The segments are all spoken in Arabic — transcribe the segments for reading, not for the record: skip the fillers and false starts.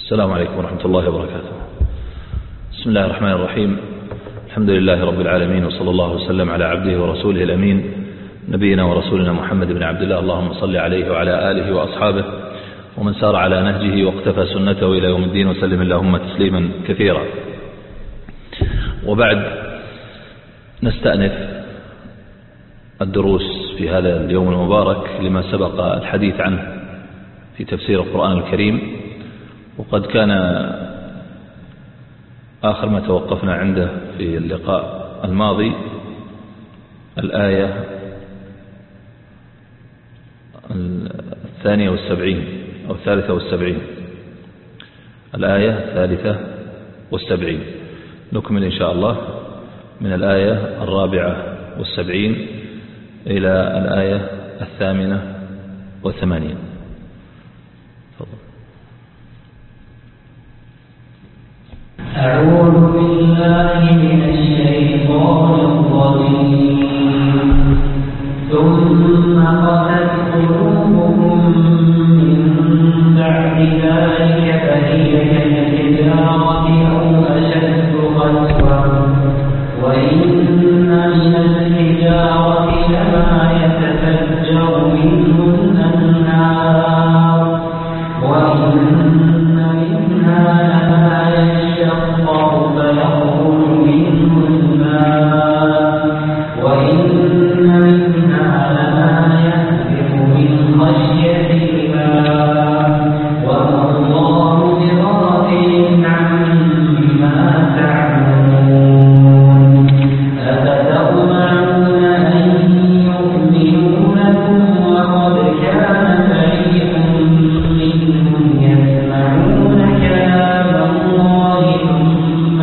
السلام عليكم ورحمة الله وبركاته. بسم الله الرحمن الرحيم. الحمد لله رب العالمين، وصلى الله وسلم على عبده ورسوله الأمين نبينا ورسولنا محمد بن عبد الله. اللهم صل عليه وعلى آله وأصحابه ومن سار على نهجه واقتفى سنته إلى يوم الدين، وسلم اللهم تسليما كثيرا. وبعد، نستأنف الدروس في هذا اليوم المبارك لما سبق الحديث عنه في تفسير القرآن الكريم، وقد كان آخر ما توقفنا عنده في اللقاء الماضي الآية 72 أو 73، الآية 73. نكمل إن شاء الله من الآية 74 إلى الآية 88. تفضل. أعوذ بالله من الشيطان الرجيم. ثم قست قلوبكم من بعد ذلك فهي كالحجارة أو أشد قسوة، وإن من الحجارة لما يتفجر منه الأنهار، وإن منها لما يشقق فيخرج منه الماء، وإن منها لما يهبط من خشية الله، وما الله بغافل عما تعملون. أفتطمعون أن يؤمنوا لكم وقد كان فريق منهم يسمعون كلام الله ثم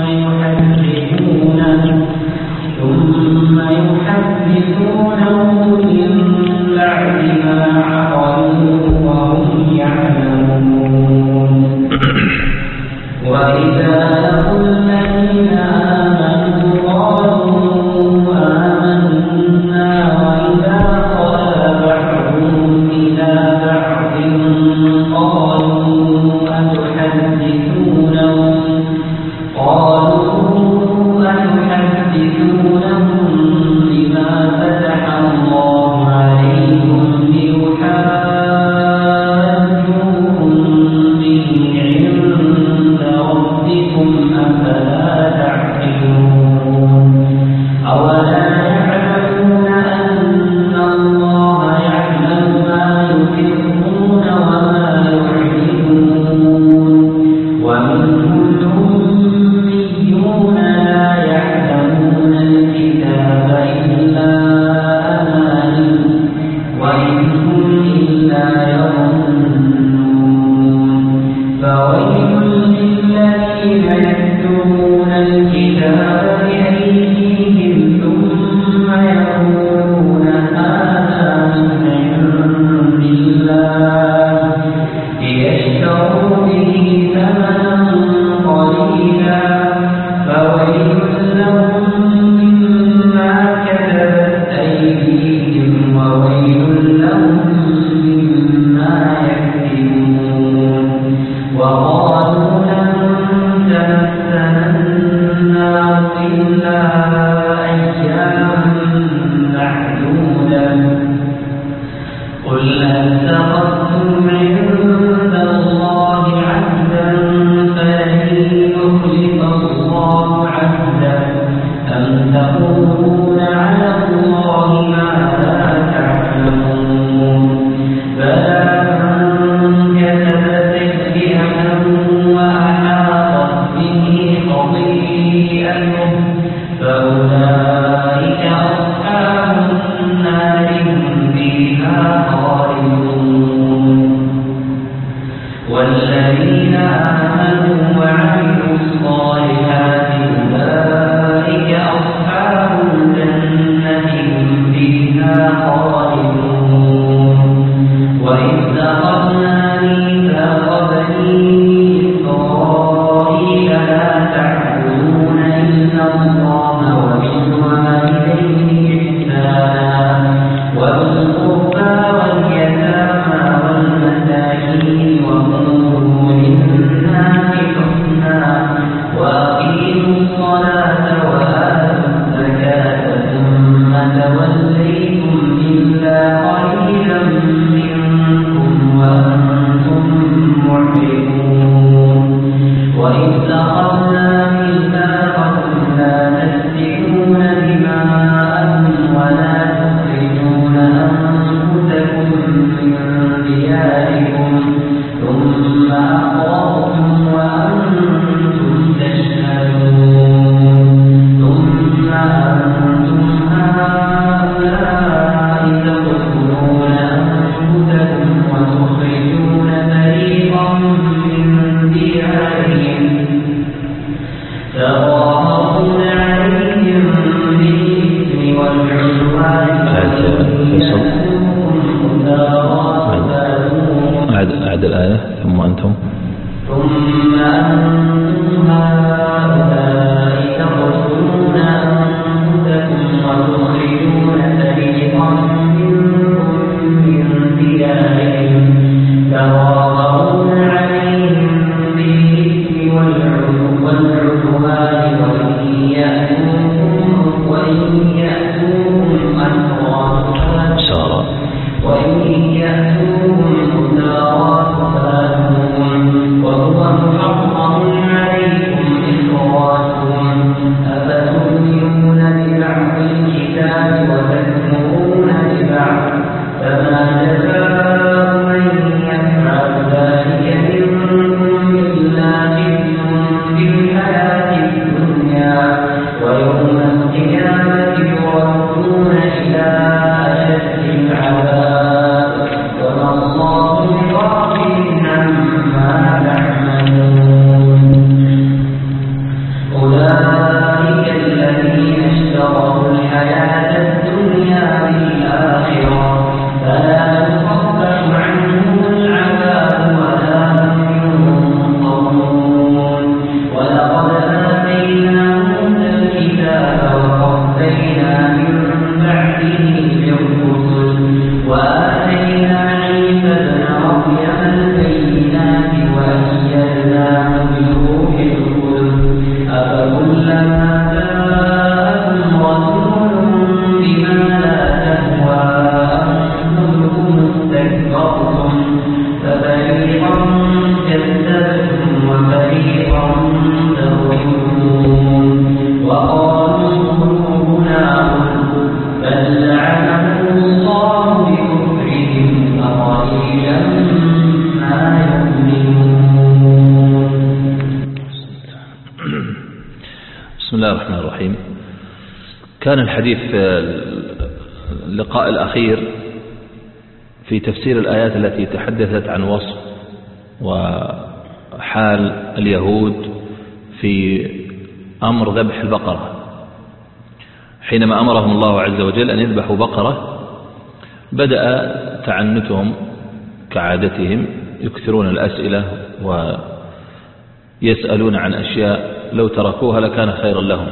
يحرفونه من بعد ما عقلوه وهم يعلمون. وإذا لقوا الذين آمنوا قالوا آمنا، وإذا خلا بعضهم إلى بعض قالوا أتحدثونهم بما فتح الله عليكم ليحاجوكم به عند ربكم، أفلا تعقلون. أولا يعلمون أن الله يعلم ما يسرون وما يعلنون، ومنهم أميون لا يعلمون الكتاب إلا أماني، وإن هم إلا يظنون. فويل للذين يكتبون الكتاب بأيديهم ثم يقولون هذا من عند الله ليشتروا به ثمنا قليلا، فويل لهم مما كتبت أيديهم وويل لهم مما يكسبون. وقالوا لن تمسنا النار إلا أياما معدودة، قل أتخذتم عند الله عهدا فلن يخلف الله عهده، أم تقولون على الله ما لا تعلمون. بلى من كسب سيئة وأحاطت به خطيئته فأولئك أصحاب النار هم فيها خالدون. والذين آمنوا وعملوا الصالحات أولئك أصحاب الجنة هم فيها خالدون. وإذ أخذنا ميثاق بني إسرائيل لا تعبدون إلا الله القيامة يردون إلى أشد العذاب وما الله بغافل عما تعملون أولئك الذين اشتروا الحياة الدنيا بالآخرة فلا يخفف عنهم العذاب ولا هم ينصرون ولقد آتينا موسى الكتاب وقفينا من بعده بالرسل وآتينا عيسى ابن مريم البينات وأيدناه بروح القدس أفكلما جاءكم رسول بما لا تهوى أنفسكم استكبرتم ففريقا كذبتم وفريقا تقتلون وقالوا قلوبنا غلف بل لعنهم الله بكفرهم فقليلا ما يؤمنون. بسم الله الرحمن الرحيم. كان الحديث في اللقاء الأخير في تفسير الآيات التي تحدثت عن وصف وحال اليهود في أمر ذبح البقرة، حينما أمرهم الله عز وجل أن يذبحوا بقرة بدأ تعنتهم كعادتهم، يكثرون الأسئلة ويسألون عن أشياء لو تركوها لكان خيرا لهم.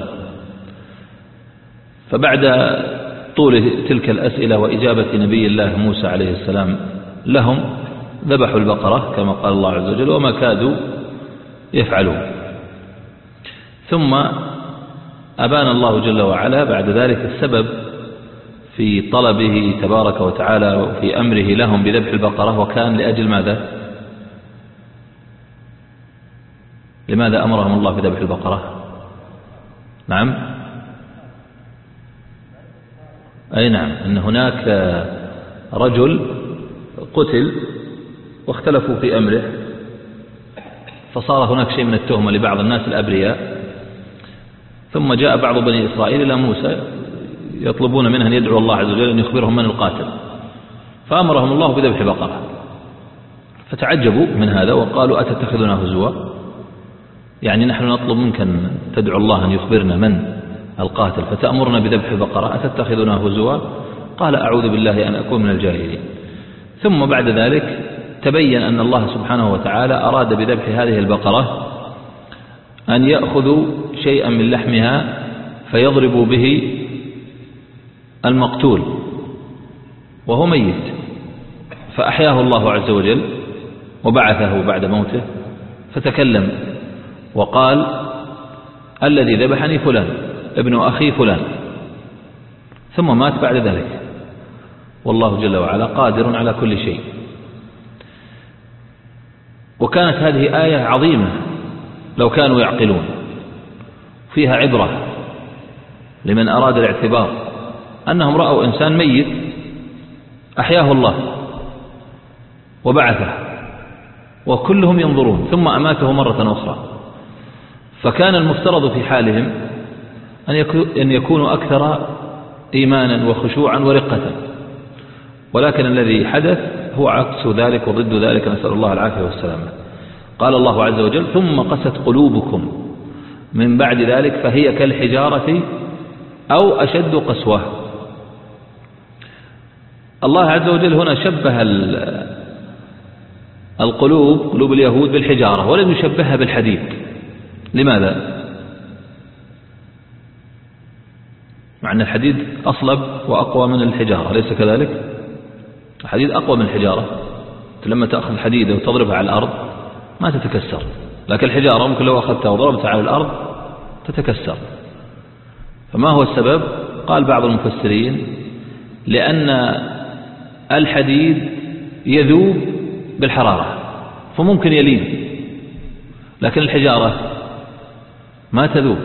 فبعد طول تلك الأسئلة وإجابة نبي الله موسى عليه السلام لهم ذبحوا البقرة كما قال الله عز وجل وما كادوا يفعلون. ثم أبان الله جل وعلا بعد ذلك السبب في طلبه تبارك وتعالى وفي أمره لهم بذبح البقرة، وكان لأجل ماذا؟ لماذا أمرهم الله بذبح البقرة؟ نعم، أي نعم، أن هناك رجل قتل واختلفوا في أمره فصار هناك شيء من التهمة لبعض الناس الأبرياء، ثم جاء بعض بني إسرائيل إلى موسى يطلبون منه أن يدعو الله عز وجل أن يخبرهم من القاتل، فأمرهم الله بذبح بقرة، فتعجبوا من هذا وقالوا أتتخذنا هزوا؟ يعني نحن نطلب منك أن تدعو الله أن يخبرنا من القاتل فتأمرنا بذبح بقرة، أتتخذنا هزوا؟ قال أعوذ بالله أن أكون من الجاهلين. ثم بعد ذلك تبين أن الله سبحانه وتعالى أراد بذبح هذه البقرة أن يأخذوا شيئا من لحمها فيضربوا به المقتول وهو ميت، فأحياه الله عز وجل وبعثه بعد موته فتكلم وقال الذي ذبحني فلان ابن أخي فلان، ثم مات بعد ذلك، والله جل وعلا قادر على كل شيء. وكانت هذه آية عظيمة لو كانوا يعقلون، فيها عبرة لمن أراد الاعتبار، أنهم رأوا إنسان ميت أحياه الله وبعثه وكلهم ينظرون ثم أماته مرة أخرى، فكان المفترض في حالهم أن يكونوا أكثر إيمانا وخشوعا ورقة، ولكن الذي حدث هو عكس ذلك وضد ذلك، نسأل الله العافية والسلامة. قال الله عز وجل ثم قست قلوبكم من بعد ذلك فهي كالحجارة أو أشد قسوة. الله عز وجل هنا شبه القلوب قلوب اليهود بالحجارة ولم يشبهها بالحديد. لماذا؟ مع أن الحديد أصلب وأقوى من الحجارة، أليس كذلك؟ الحديد أقوى من الحجارة، لما تأخذ الحديدة وتضربها على الأرض ما تتكسر، لكن الحجارة ممكن لو أخذتها وضربتها على الأرض تتكسر. فما هو السبب؟ قال بعض المفسرين لأن الحديد يذوب بالحرارة فممكن يلين، لكن الحجارة ما تذوب،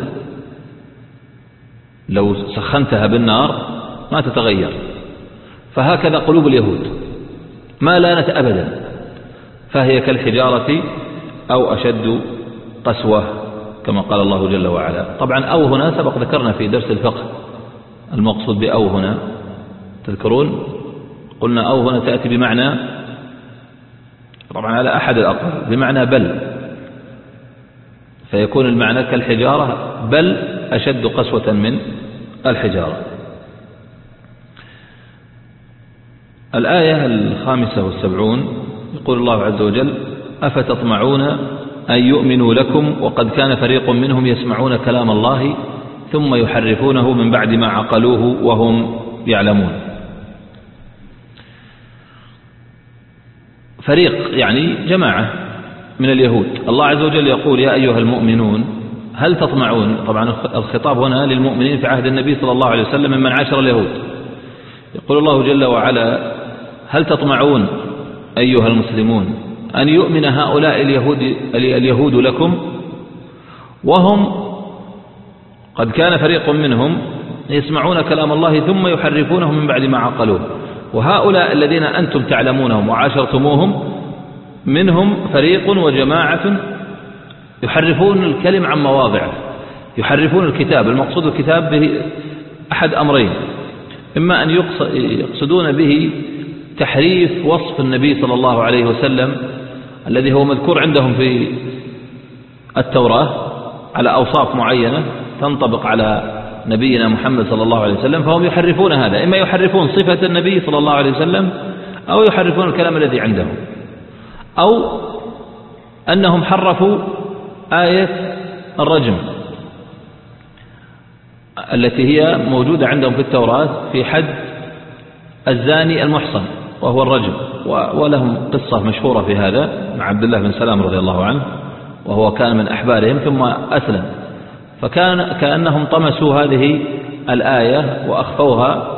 لو سخنتها بالنار ما تتغير. فهكذا قلوب اليهود ما لانت أبدا، فهي كالحجارة أو أشد قسوة كما قال الله جل وعلا. طبعا أو هنا سبق ذكرنا في درس الفقه المقصود بأو هنا، تذكرون قلنا أو هنا تأتي بمعنى، طبعا على أحد الأقوال، بمعنى بل، فيكون المعنى كالحجارة بل أشد قسوة من الحجارة. الآية 75 يقول الله عز وجل: أفتطمعون أن يؤمنوا لكم وقد كان فريق منهم يسمعون كلام الله ثم يحرفونه من بعد ما عقلوه وهم يعلمون. فريق يعني جماعة من اليهود. الله عز وجل يقول: يا أيها المؤمنون هل تطمعون. طبعا الخطاب هنا للمؤمنين في عهد النبي صلى الله عليه وسلم ممن عاشر اليهود. يقول الله جل وعلا: هل تطمعون أيها المسلمون أن يؤمن هؤلاء اليهود لكم وهم قد كان فريق منهم يسمعون كلام الله ثم يحرفونه من بعد ما عقلوه. وهؤلاء الذين أنتم تعلمونهم وعاشرتموهم منهم فريق وجماعة يحرفون الكلم عن مواضعه، يحرفون الكتاب. المقصود الكتاب به أحد أمرين: إما أن يقصدون به تحريف وصف النبي صلى الله عليه وسلم الذي هو مذكور عندهم في التوراة على أوصاف معينة تنطبق على نبينا محمد صلى الله عليه وسلم، فهم يحرفون هذا، إما يحرفون صفة النبي صلى الله عليه وسلم أو يحرفون الكلام الذي عندهم، أو أنهم حرفوا آية الرجم التي هي موجودة عندهم في التوراة في حد الزاني المحصن وهو الرجم، ولهم قصة مشهورة في هذا مع عبد الله بن سلام رضي الله عنه، وهو كان من أحبارهم ثم أسلم، كأنهم طمسوا هذه الآية وأخفوها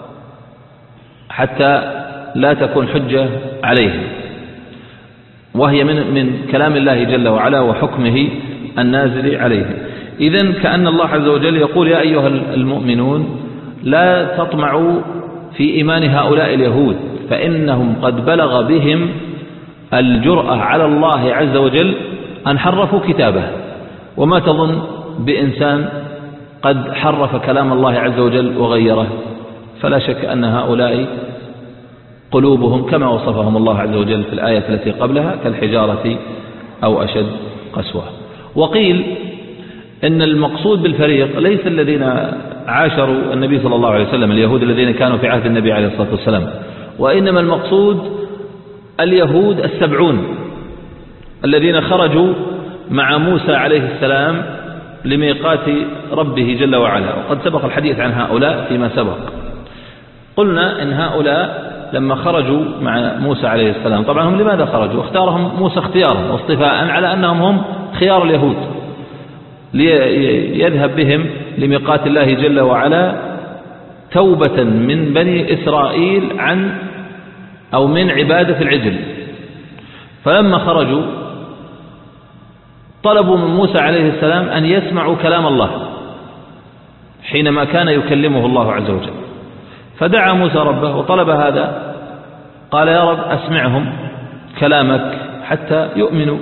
حتى لا تكون حجة عليهم، وهي من كلام الله جل وعلا وحكمه النازل عليه. إذن كأن الله عز وجل يقول: يا أيها المؤمنون لا تطمعوا في إيمان هؤلاء اليهود فإنهم قد بلغ بهم الجرأة على الله عز وجل أن حرفوا كتابه. وما تظن بإنسان قد حرف كلام الله عز وجل وغيره؟ فلا شك أن هؤلاء قلوبهم كما وصفهم الله عز وجل في الآية التي قبلها كالحجارة أو أشد قسوة. وقيل إن المقصود بالفريق ليس الذين عاشروا النبي صلى الله عليه وسلم اليهود الذين كانوا في عهد النبي عليه الصلاة والسلام، وإنما المقصود اليهود 70 الذين خرجوا مع موسى عليه السلام لميقات ربه جل وعلا. وقد سبق الحديث عن هؤلاء فيما سبق. قلنا إن هؤلاء لما خرجوا مع موسى عليه السلام، طبعا هم لماذا خرجوا؟ اختارهم موسى اختيارا واصطفاء على أنهم هم خيار اليهود ليذهب بهم لميقات الله جل وعلا توبة من بني إسرائيل من عبادة العجل. فلما خرجوا طلبوا من موسى عليه السلام أن يسمعوا كلام الله حينما كان يكلمه الله عز وجل، فدعا موسى ربه وطلب هذا، قال: يا رب أسمعهم كلامك حتى يؤمنوا.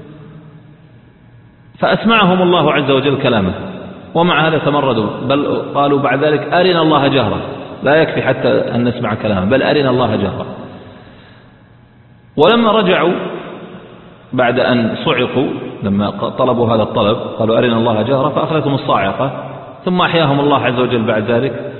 فأسمعهم الله عز وجل كلامه، ومع هذا تمردوا، بل قالوا بعد ذلك: أرنا الله جهرة، لا يكفي حتى أن نسمع كلامه، بل أرنا الله جهرة. ولما رجعوا بعد أن صعقوا لما طلبوا هذا الطلب قالوا: أرنا الله جهرة، فأخذتهم الصاعقة، ثم أحياهم الله عز وجل بعد ذلك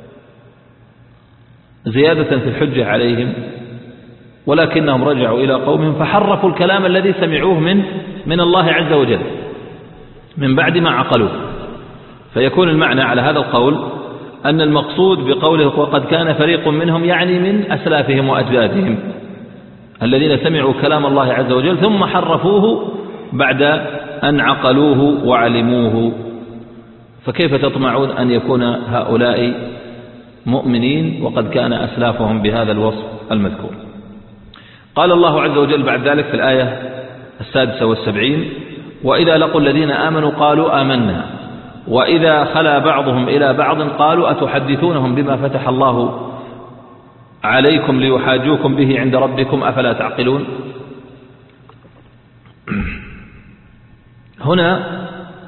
زيادة في الحجة عليهم، ولكنهم رجعوا إلى قومهم فحرفوا الكلام الذي سمعوه من الله عز وجل من بعد ما عقلوه. فيكون المعنى على هذا القول أن المقصود بقوله وقد كان فريق منهم يعني من أسلافهم وأجدادهم الذين سمعوا كلام الله عز وجل ثم حرفوه بعد أن عقلوه وعلموه. فكيف تطمعون أن يكون هؤلاء مؤمنين وقد كان أسلافهم بهذا الوصف المذكور؟ قال الله عز وجل بعد ذلك في الآية 76: وإذا لقوا الذين آمنوا قالوا آمنا وإذا خلا بعضهم إلى بعض قالوا أتحدثونهم بما فتح الله عليكم ليحاجوكم به عند ربكم أفلا تعقلون. هنا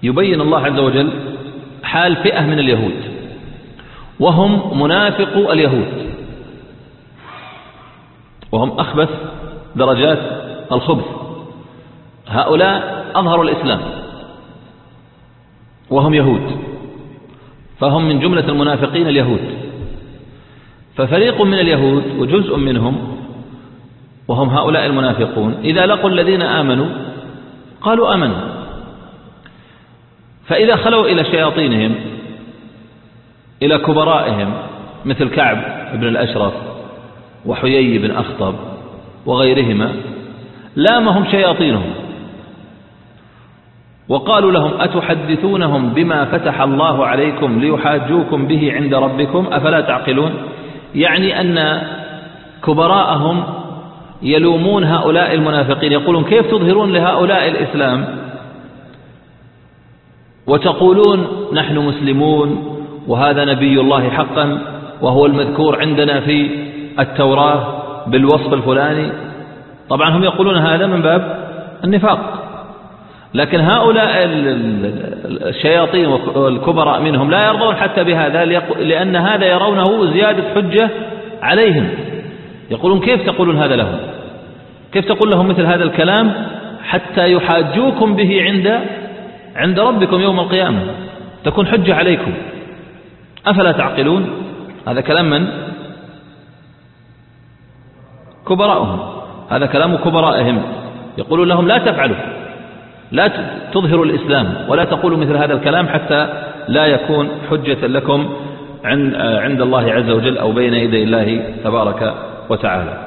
يبين الله عز وجل حال فئة من اليهود وهم منافق اليهود، وهم أخبث درجات الخبث. هؤلاء أظهروا الإسلام وهم يهود، فهم من جملة المنافقين اليهود. ففريق من اليهود وجزء منهم وهم هؤلاء المنافقون إذا لقوا الذين آمنوا قالوا آمنوا، فإذا خلوا إلى شياطينهم إلى كبرائهم مثل كعب بن الأشرف وحيي بن أخطب وغيرهما لامهم شياطينهم وقالوا لهم أتحدثونهم بما فتح الله عليكم ليحاجوكم به عند ربكم أفلا تعقلون؟ يعني أن كبراءهم يلومون هؤلاء المنافقين، يقولون كيف تظهرون لهؤلاء الإسلام وتقولون نحن مسلمون وهذا نبي الله حقا وهو المذكور عندنا في التوراة بالوصف الفلاني. طبعا هم يقولون هذا من باب النفاق، لكن هؤلاء الشياطين والكبراء منهم لا يرضون حتى بهذا، لأن هذا يرونه زيادة حجة عليهم. يقولون كيف تقولون هذا لهم؟ كيف تقول لهم مثل هذا الكلام حتى يحاجوكم به عند ربكم يوم القيامة، تكون حجة عليكم، أفلا تعقلون؟ هذا كلام من؟ كبراءهم، هذا كلام كبرائهم. يقولون لهم لا تفعلوا، لا تظهروا الإسلام ولا تقولوا مثل هذا الكلام حتى لا يكون حجة لكم عند الله عز وجل أو بين يدي الله تبارك وتعالى.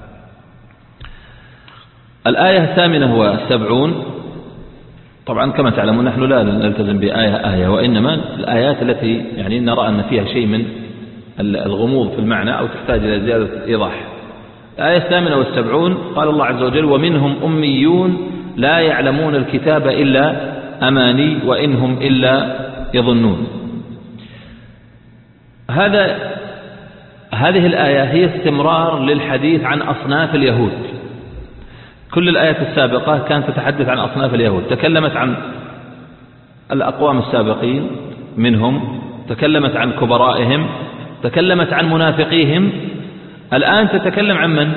الآية 78. طبعا كما تعلمون نحن لا نلتزم بآية وإنما الآيات التي يعني نرى أن فيها شيء من الغموض في المعنى أو تحتاج إلى زيادة إيضاح. الآية 78 قال الله عز وجل ومنهم أميون لا يعلمون الكتاب إلا أماني وإنهم إلا يظنون. هذه الآية هي استمرار للحديث عن أصناف اليهود. كل الآيات السابقة كانت تتحدث عن أصناف اليهود، تكلمت عن الأقوام السابقين منهم، تكلمت عن كبرائهم، تكلمت عن منافقيهم. الآن تتكلم عن من؟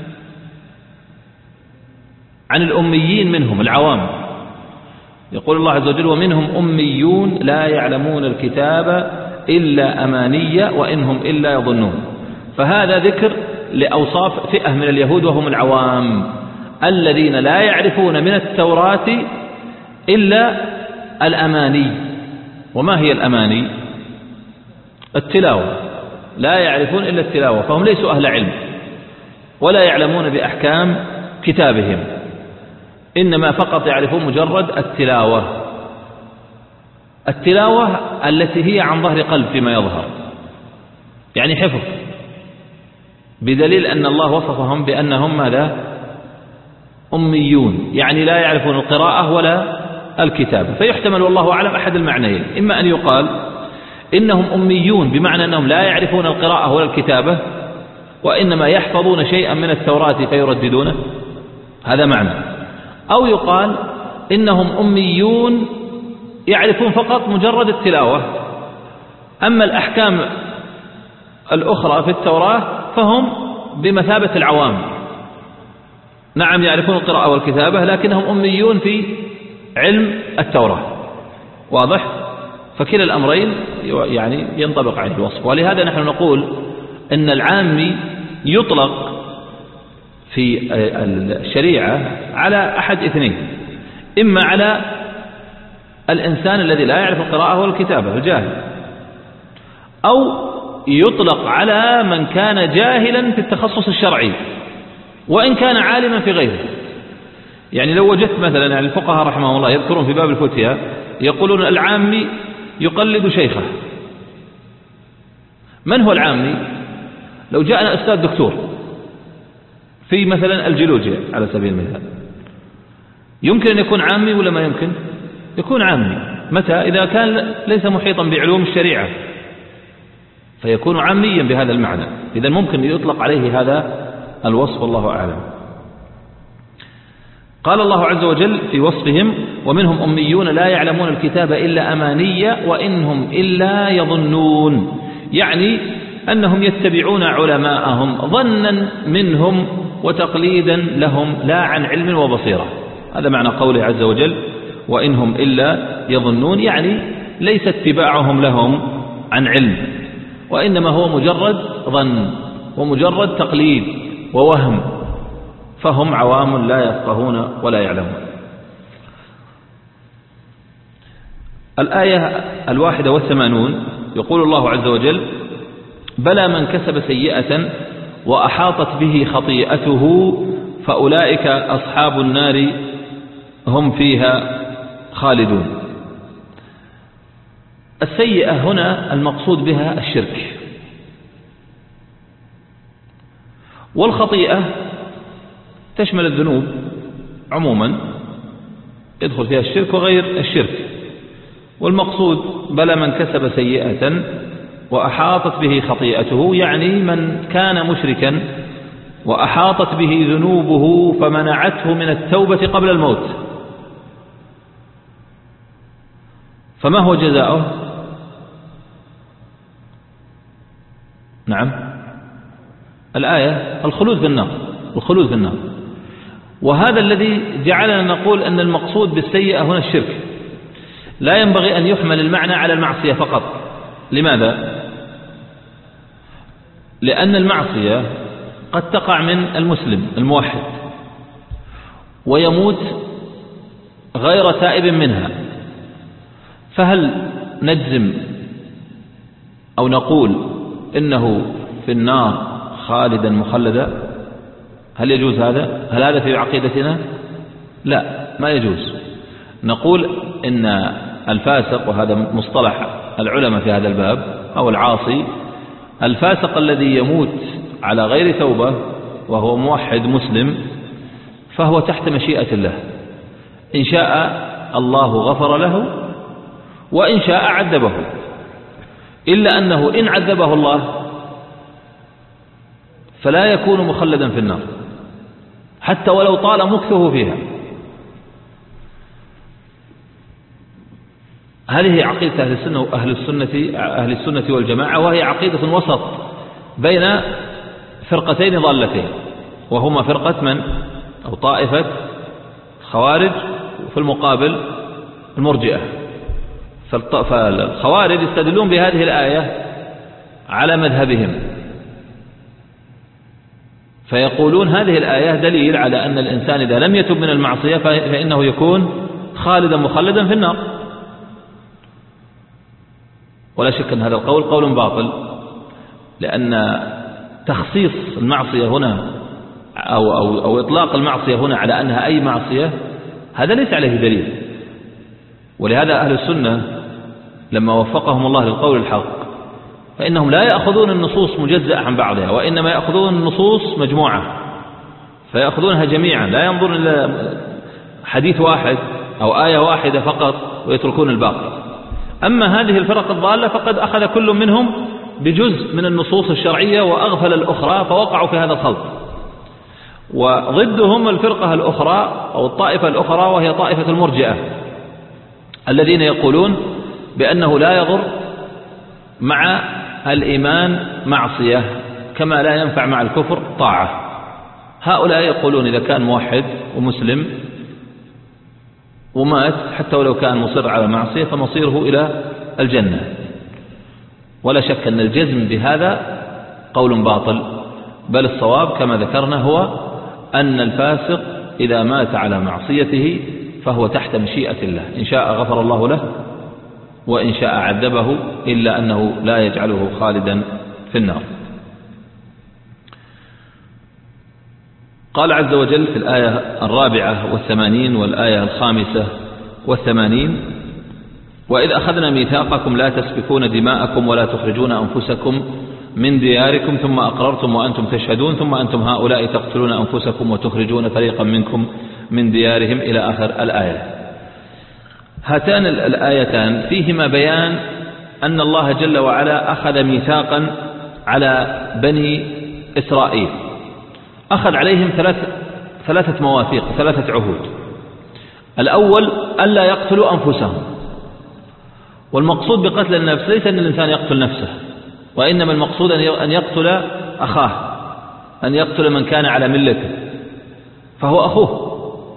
عن الأميين منهم، العوام. يقول الله عز وجل ومنهم أميون لا يعلمون الكتاب إلا أماني وإنهم إلا يظنون. فهذا ذكر لأوصاف فئة من اليهود وهم العوام الذين لا يعرفون من التوراة إلا الأماني. وما هي الأماني؟ التلاوة، لا يعرفون إلا التلاوة، فهم ليسوا أهل علم ولا يعلمون بأحكام كتابهم، إنما فقط يعرفون مجرد التلاوة التي هي عن ظهر قلب فيما يظهر، يعني حفظ، بدليل أن الله وصفهم بأنهم ماذا؟ أميون، يعني لا يعرفون القراءة ولا الكتابة. فيحتمل والله أعلم أحد المعنيين، إما أن يقال إنهم أميون بمعنى أنهم لا يعرفون القراءة ولا الكتابة وإنما يحفظون شيئا من التوراة فيرددونه، هذا معنى. أو يقال إنهم أميون يعرفون فقط مجرد التلاوة، أما الأحكام الأخرى في التوراة فهم بمثابة العوام، نعم يعرفون القراءة والكتابة لكنهم أميون في علم التوراة. واضح؟ فكلا الأمرين يعني ينطبق عليه الوصف. ولهذا نحن نقول أن العامي يطلق في الشريعة على أحد اثنين، إما على الإنسان الذي لا يعرف القراءة والكتابة الجاهل، أو يطلق على من كان جاهلا في التخصص الشرعي وإن كان عالما في غيره. يعني لو وجدت مثلا يعني الفقهاء رحمه الله يذكرون في باب الفتيا يقولون العامي يقلد شيخه. من هو العامي؟ لو جاءنا أستاذ دكتور في مثلا الجيولوجيا على سبيل المثال، يمكن أن يكون عامي ولا ما يمكن؟ يكون عامي. متى؟ إذا كان ليس محيطا بعلوم الشريعة فيكون عاميا بهذا المعنى. إذا ممكن يطلق عليه هذا الوصف، والله أعلم. قال الله عز وجل في وصفهم: ومنهم أميون لا يعلمون الكتاب إلا أماني وإنهم إلا يظنون، يعني أنهم يتبعون علماءهم ظنا منهم وتقليدا لهم لا عن علم وبصيرة. هذا معنى قوله عز وجل: وإنهم إلا يظنون، يعني ليس اتباعهم لهم عن علم، وإنما هو مجرد ظن ومجرد تقليد ووهم، فهم عوام لا يفقهون ولا يعلمون. الآية 81 يقول الله عز وجل: بلى من كسب سيئة وأحاطت به خطيئته فأولئك أصحاب النار هم فيها خالدون. السيئة هنا المقصود بها الشرك، والخطيئة تشمل الذنوب عموما يدخل فيها الشرك وغير الشرك. والمقصود بلى من كسب سيئة وأحاطت به خطيئته، يعني من كان مشركا وأحاطت به ذنوبه فمنعته من التوبة قبل الموت، فما هو جزاؤه؟ نعم، الآية الخلود في النار، الخلود في النار. وهذا الذي جعلنا نقول أن المقصود بالسيئة هنا الشرك. لا ينبغي أن يحمل المعنى على المعصية فقط. لماذا؟ لأن المعصية قد تقع من المسلم الموحد ويموت غير تائب منها، فهل نجزم أو نقول إنه في النار خالدا مخلدا؟ هل يجوز هذا؟ هل هذا في عقيدتنا؟ لا، ما يجوز. نقول إن الفاسق، وهذا مصطلح العلماء في هذا الباب، أو العاصي، الفاسق الذي يموت على غير توبة وهو موحد مسلم فهو تحت مشيئة الله، إن شاء الله غفر له وإن شاء عذبه، إلا أنه إن عذبه الله فلا يكون مخلدا في النار حتى ولو طال مكثه فيها. هذه عقيدة أهل السنة والجماعة، وهي عقيدة وسط بين فرقتين ضالتين، وهما فرقة من؟ أو طائفة خوارج، وفي المقابل المرجئة. فالخوارج يستدلون بهذه الآية على مذهبهم، فيقولون هذه الآية دليل على أن الإنسان إذا لم يتب من المعصية فإنه يكون خالدا مخلدا في النار. ولا شك أن هذا القول قول باطل، لأن تخصيص المعصية هنا أو إطلاق المعصية هنا على أنها أي معصية هذا ليس عليه دليل. ولهذا أهل السنة لما وفقهم الله للقول الحق فإنهم لا يأخذون النصوص مجزأة عن بعضها، وإنما يأخذون النصوص مجموعة، فيأخذونها جميعا، لا ينظرون إلى حديث واحد أو آية واحدة فقط ويتركون الباقي. أما هذه الفرق الضالة فقد أخذ كل منهم بجزء من النصوص الشرعية وأغفل الأخرى، فوقعوا في هذا الخلط. وضدهم الفرقة الأخرى أو الطائفة الأخرى، وهي طائفة المرجئة، الذين يقولون بأنه لا يضر مع الإيمان معصية كما لا ينفع مع الكفر طاعة. هؤلاء يقولون إذا كان موحد ومسلم ومات حتى ولو كان مصر على معصية فمصيره إلى الجنة. ولا شك أن الجزم بهذا قول باطل، بل الصواب كما ذكرنا هو أن الفاسق إذا مات على معصيته فهو تحت مشيئة الله، إن شاء غفر الله له وإن شاء عذبه، إلا أنه لا يجعله خالدا في النار. قال عز وجل في الآية 84 والآية 85: وإذ أخذنا ميثاقكم لا تسفكون دماءكم ولا تخرجون أنفسكم من دياركم ثم أقررتم وأنتم تشهدون ثم أنتم هؤلاء تقتلون أنفسكم وتخرجون فريقا منكم من ديارهم إلى آخر الآية. هاتان الآيتان فيهما بيان أن الله جل وعلا أخذ ميثاقا على بني إسرائيل، أخذ عليهم ثلاثة مواثيق، ثلاثة عهود. الأول ألا يقتلوا أنفسهم، والمقصود بقتل النفس ليس أن الإنسان يقتل نفسه، وإنما المقصود أن يقتل أخاه، أن يقتل من كان على ملته، فهو أخوه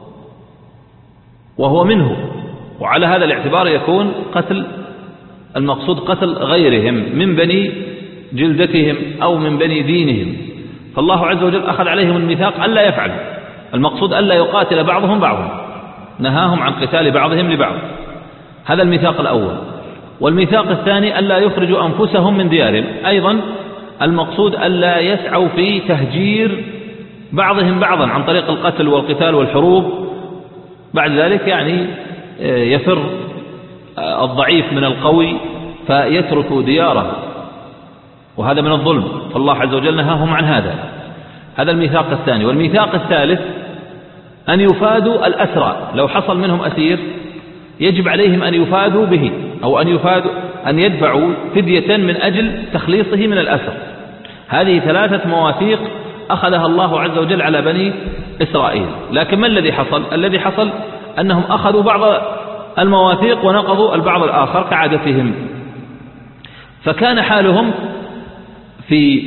وهو منه، وعلى هذا الاعتبار يكون قتل المقصود قتل غيرهم من بني جلدتهم أو من بني دينهم. فالله عز وجل أخذ عليهم الميثاق ألا يفعل، المقصود ألا يقاتل بعضهم بعضا، نهاهم عن قتال بعضهم لبعض، هذا الميثاق الأول. والميثاق الثاني ألا يخرجوا أنفسهم من ديارهم، أيضا المقصود ألا يسعوا في تهجير بعضهم بعضا عن طريق القتل والقتال والحروب، بعد ذلك يعني يفر الضعيف من القوي فيترك دياره، وهذا من الظلم، فالله عز وجل نهاهم عن هذا الميثاق الثاني. والميثاق الثالث أن يفادوا الأسرى، لو حصل منهم أسير يجب عليهم أن يفادوا به، أو أن يدفعوا فدية من أجل تخليصه من الأسر. هذه 3 مواثيق أخذها الله عز وجل على بني إسرائيل. لكن ما الذي حصل؟ الذي حصل أنهم أخذوا بعض المواثيق ونقضوا البعض الآخر كعادتهم، فكان حالهم في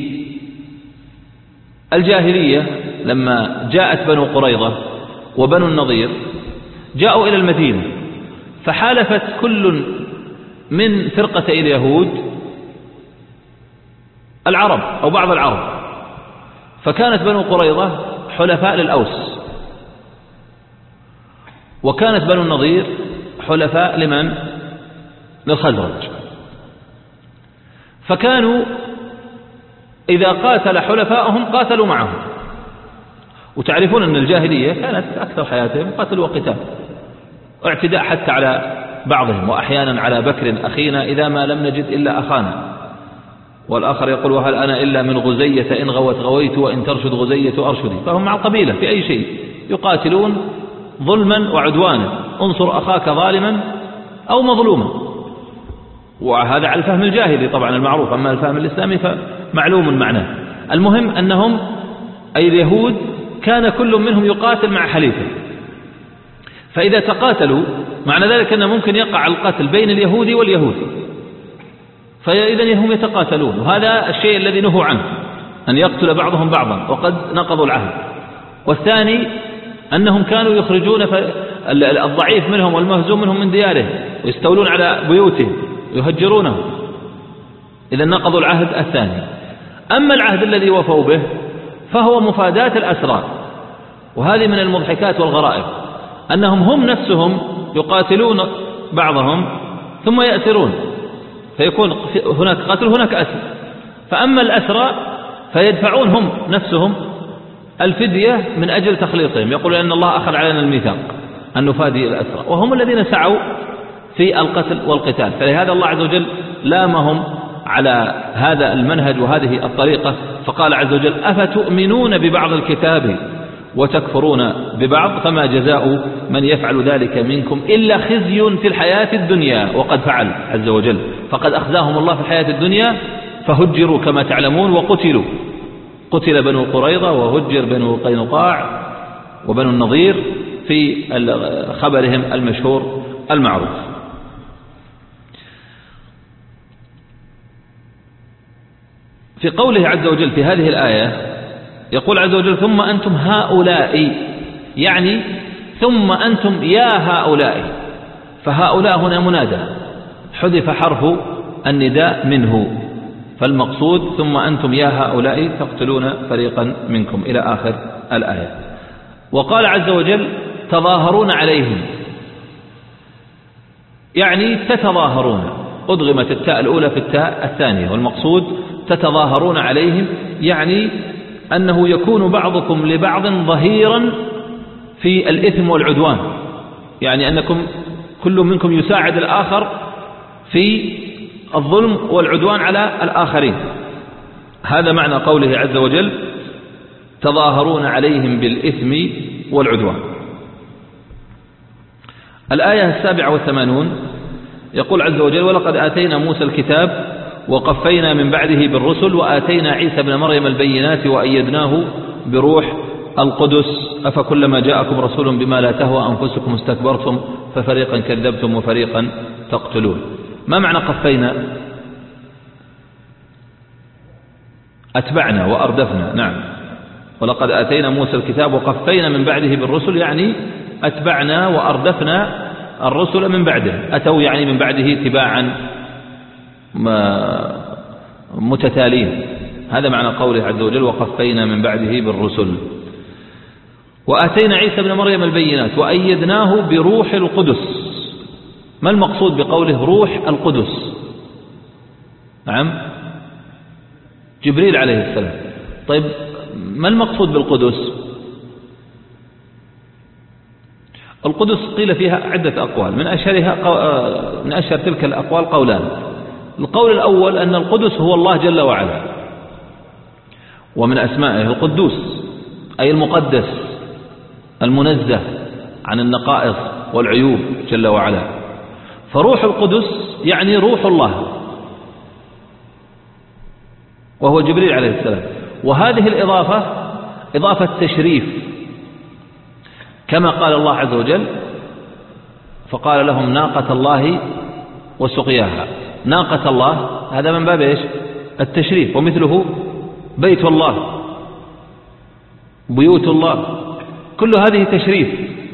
الجاهلية لما جاءت بنو قريظة وبنو النضير جاءوا إلى المدينة، فحالفت كل من فرقتي اليهود العرب أو بعض العرب، فكانت بنو قريظة حلفاء للأوس، وكانت بنو النضير حلفاء لمن؟ للخزرج. فكانوا إذا قاتل حلفاءهم قاتلوا معهم، وتعرفون أن الجاهلية كانت أكثر حياتهم قتل وقتال، واعتداء حتى على بعضهم، وأحيانا على بكر أخينا إذا ما لم نجد إلا أخانا، والآخر يقول وهل أنا إلا من غزية إن غوت غويت وإن ترشد غزية أرشدي. فهم مع القبيلة في أي شيء يقاتلون ظلما وعدوانا، انصر أخاك ظالما أو مظلوما، وهذا على الفهم الجاهلي طبعا المعروف، أما الفهم الإسلامي فمعلوم معناه. المهم أنهم أي اليهود كان كل منهم يقاتل مع حليفه، فإذا تقاتلوا معنى ذلك أنه ممكن يقع القتل بين اليهودي واليهودي، فإذا هم يتقاتلون، وهذا الشيء الذي نهوا عنه أن يقتل بعضهم بعضا وقد نقضوا العهد. والثاني أنهم كانوا يخرجون الضعيف منهم والمهزوم منهم من ديارهم ويستولون على بيوتهم ويهجرونهم، إذا نقضوا العهد الثاني. أما العهد الذي وفوا به فهو مفاداة الأسرى، وهذه من المضحكات والغرائب أنهم هم نفسهم يقاتلون بعضهم ثم يأسرون، فيكون هناك قتل هناك أسر. فأما الأسرى فيدفعون هم نفسهم الفدية من أجل تخليصهم، يقول أن الله أخذ علينا الميثاق أن نفادي الأسرى، وهم الذين سعوا في القتل والقتال. فلهذا الله عز وجل لامهم على هذا المنهج وهذه الطريقة، فقال عز وجل أفتؤمنون ببعض الكتاب وتكفرون ببعض، فما جزاء من يفعل ذلك منكم إلا خزي في الحياة الدنيا، وقد فعل عز وجل، فقد أخذاهم الله في الحياة الدنيا فهجروا كما تعلمون وقتلوا، قتل بنو قريظة وهجر بنو قينقاع وبنو النضير في خبرهم المشهور المعروف. في قوله عز وجل في هذه الآية يقول عز وجل ثم أنتم هؤلاء، يعني ثم أنتم يا هؤلاء، فهؤلاء هنا منادى حذف حرف النداء منه، فالمقصود ثم أنتم يا هؤلاء تقتلون فريقا منكم إلى آخر الآية. وقال عز وجل تظاهرون عليهم، يعني تتظاهرون، أدغمت التاء الأولى في التاء الثانية، والمقصود تتظاهرون عليهم يعني أنه يكون بعضكم لبعض ظهيرا في الإثم والعدوان، يعني أنكم كل منكم يساعد الآخر في الظلم والعدوان على الآخرين. هذا معنى قوله عز وجل تظاهرون عليهم بالإثم والعدوان. الآية 87 يقول عز وجل ولقد آتينا موسى الكتاب وقفينا من بعده بالرسل وآتينا عيسى ابن مريم البينات وأيدناه بروح القدس أفكلما جاءكم رسول بما لا تهوى أنفسكم استكبرتم ففريقا كذبتم وفريقا تقتلون. ما معنى قفينا؟ أتبعنا وأردفنا. نعم، ولقد آتينا موسى الكتاب وقفينا من بعده بالرسل، يعني أتبعنا وأردفنا الرسل من بعده، أتوا يعني من بعده تباعا متتالين. هذا معنى قوله عز وجل وقفينا من بعده بالرسل. وآتينا عيسى بن مريم البينات وأيدناه بروح القدس. ما المقصود بقوله روح القدس؟ نعم، جبريل عليه السلام. طيب ما المقصود بالقدس؟ القدس قيل فيها عدة أقوال، من أشهر تلك الأقوال قولان. القول الأول أن القدس هو الله جل وعلا، ومن أسمائه القدوس أي المقدس المنزه عن النقائص والعيوب جل وعلا. فروح القدس يعني روح الله، وهو جبريل عليه السلام. وهذه الإضافة إضافة تشريف، كما قال الله عز وجل فقال لهم ناقة الله وسقياها. ناقة الله هذا من باب إيش؟ التشريف. ومثله بيت الله، بيوت الله، كل هذه تشريف.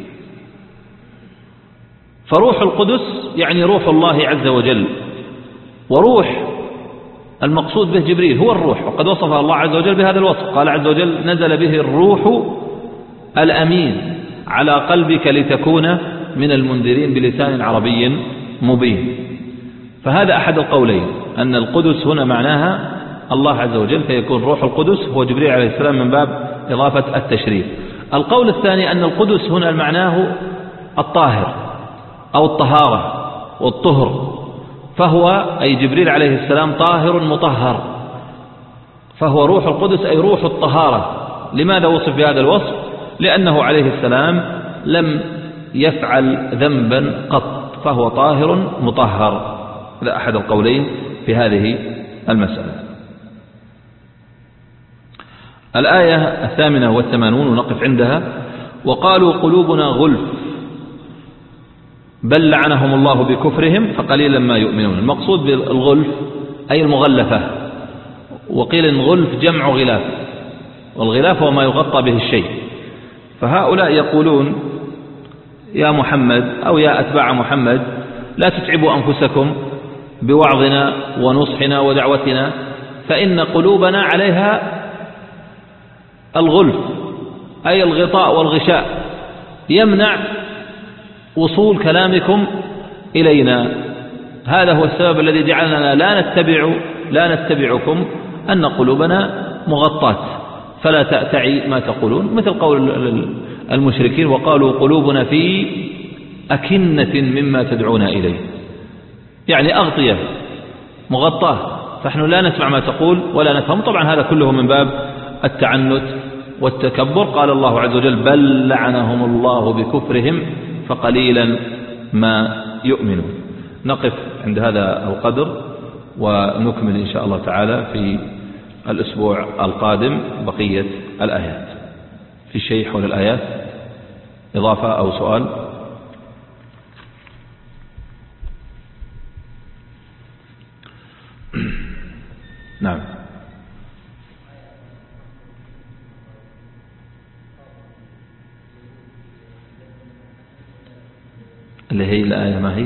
فروح القدس يعني روح الله عز وجل. وروح المقصود به جبريل هو الروح، وقد وصف الله عز وجل بهذا الوصف. قال عز وجل نزل به الروح الأمين على قلبك لتكون من المنذرين بلسان عربي مبين. فهذا أحد القولين، أن القدس هنا معناها الله عز وجل، فيكون روح القدس هو جبريل عليه السلام من باب إضافة التشريف. القول الثاني أن القدس هنا معناه الطاهر أو الطهارة والطهر، فهو أي جبريل عليه السلام طاهر مطهر، فهو روح القدس أي روح الطهارة. لماذا وصف بهذا الوصف؟ لأنه عليه السلام لم يفعل ذنبا قط، فهو طاهر مطهر. هذا أحد القولين في هذه المسألة. الآية 88 ونقف عندها. وقالوا قلوبنا غلف بل لعنهم الله بكفرهم فقليلا ما يؤمنون. المقصود بالغلف أي المغلفة، وقيل إن غلف جمع غلاف، والغلاف هو ما يغطى به الشيء. فهؤلاء يقولون يا محمد أو يا أتباع محمد لا تتعبوا أنفسكم بوعظنا ونصحنا ودعوتنا، فإن قلوبنا عليها الغلف أي الغطاء والغشاء يمنع وصول كلامكم إلينا. هذا هو السبب الذي جعلنا لا نتبعكم، أن قلوبنا مغطاة فلا تأتعي ما تقولون، مثل قول المشركين وقالوا قلوبنا في أكنة مما تدعونا إليه، يعني أغطية مغطاة، فنحن لا نسمع ما تقول ولا نفهم. طبعا هذا كله من باب التعنت والتكبر. قال الله عز وجل بل لعنهم الله بكفرهم فقليلا ما يؤمنون. نقف عند هذا القدر ونكمل إن شاء الله تعالى في الأسبوع القادم بقية الآيات. في شيء حول الآيات إضافة أو سؤال؟ نعم. اللي هي الآية ما هي؟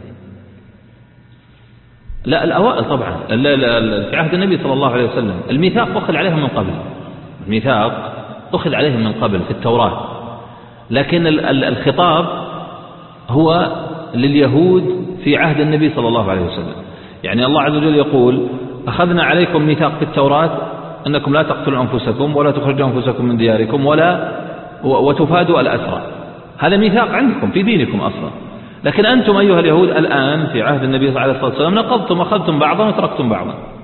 لا الأوائل طبعا في عهد النبي صلى الله عليه وسلم. الميثاق أخذ عليهم من قبل، الميثاق أخذ عليهم من قبل في التوراة، لكن الخطاب هو لليهود في عهد النبي صلى الله عليه وسلم. يعني الله عز وجل يقول أخذنا عليكم ميثاق في التوراة أنكم لا تقتلوا أنفسكم ولا تخرجوا أنفسكم من دياركم وتفادوا الأسرى. هذا ميثاق عندكم في دينكم أصلا، لكن أنتم أيها اليهود الآن في عهد النبي صلى الله عليه وسلم نقضتم، أخذتم بعضا وتركتم بعضا.